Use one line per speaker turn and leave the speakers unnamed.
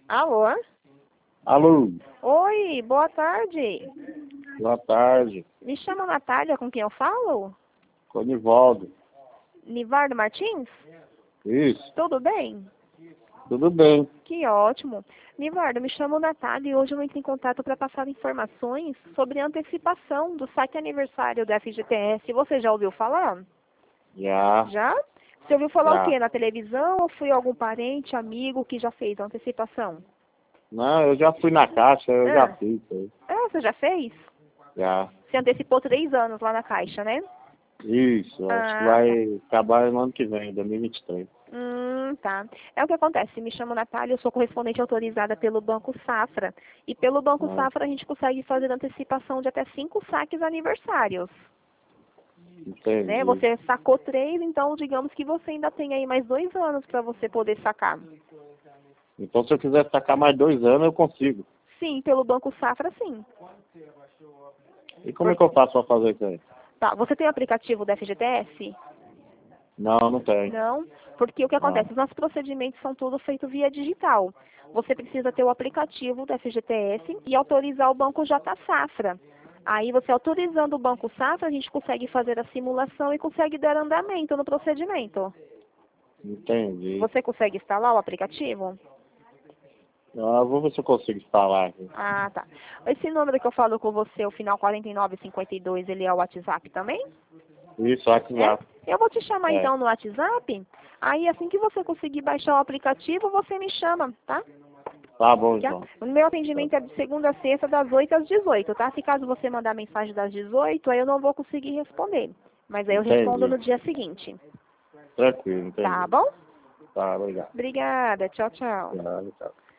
Alô?
Alô,
Oi, boa tarde.
boa tarde.
Me chamo Natália, com quem eu falo?
Conivaldo.
Nivardo Martins?
Isso,
Tudo bem?
tudo bem.
Que ótimo. Nivardo, me chamo Natália e hoje eu entro em contato para passar informações sobre a antecipação do saque aniversário da FGTS. Você já ouviu falar?
Já,
Já? Você ouviu falar o
já.
quê? Na televisão ou foi algum parente, amigo que já fez a antecipação?
Não, eu já fui na caixa, eu já
Ah,
fiz isso aí.
você já fez?
Já.
Você antecipou 3 anos lá na Caixa, né?
Isso, acho que
Ah, tá.
vai acabar no ano que vem, 2023.
Tá. É o que acontece. Me chamo Natália, eu sou correspondente autorizada pelo Banco Safra. E pelo Banco
Ah,
Safra a gente consegue fazer antecipação de até 5 saques aniversários. Né?
entendi.
Você sacou 3, então digamos que você ainda tem aí mais 2 anos para você poder sacar.
Então, se eu quiser sacar mais 2 anos, eu consigo.
Sim, pelo Banco Safra, sim.
E como é que eu faço para fazer isso aí?
Tá, você tem o aplicativo da FGTS?
Não, não tem.
Não, porque o que
Não.
acontece? Os nossos procedimentos são tudo feito via digital. Você precisa ter o aplicativo da FGTS e autorizar o Banco J Safra. Aí você autorizando o Banco Safra, a gente consegue fazer a simulação e consegue dar andamento no procedimento.
Entendi.
Você consegue instalar o aplicativo?
Ah, vou ver se eu consigo instalar aqui.
Ah, tá. Esse número que eu falo com você, o final 4952, ele é o WhatsApp também?
Isso,
É?
WhatsApp.
Eu vou te chamar
É.
então no WhatsApp. Aí assim que você conseguir baixar o aplicativo, você me chama, tá?
Tá bom,
Tá?
então.
O meu
Tá.
atendimento é de segunda a sexta, das 8 às 18, tá? Se caso você mandar mensagem das 18, aí eu não vou conseguir responder. Mas aí eu respondo
Entendi.
no dia seguinte.
Tranquilo,
Tá
entendi.
bom?
Tá, obrigado.
Obrigada. Tchau, tchau.
Tchau, tchau.